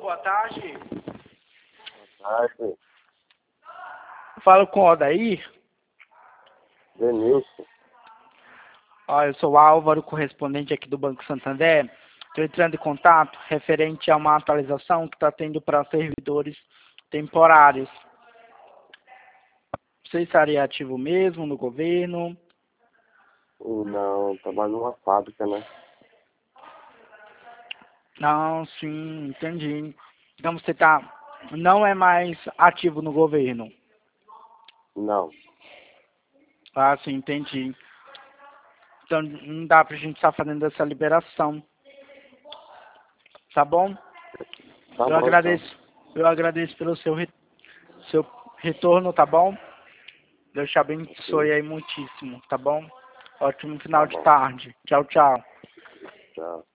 boa tarde. Boa tarde. Falo com o Odair. Denilson. Eu sou o Álvaro, correspondente aqui do Banco Santander. Estou entrando em contato referente a uma atualização que está tendo para servidores temporários. Você estaria ativo mesmo no governo? Não, trabalho numa fábrica, né? Não, sim, entendi. Então você não é mais ativo no governo? Não. Ah, sim, entendi. Então não dá pra gente estar fazendo essa liberação. Tá bom? Tá Eu bom, agradeço. Eu agradeço pelo seu retorno, tá bom? Deus te abençoe aí muitíssimo, tá bom? Ótimo final Tá de bom. tarde. Tchau, tchau. Tchau.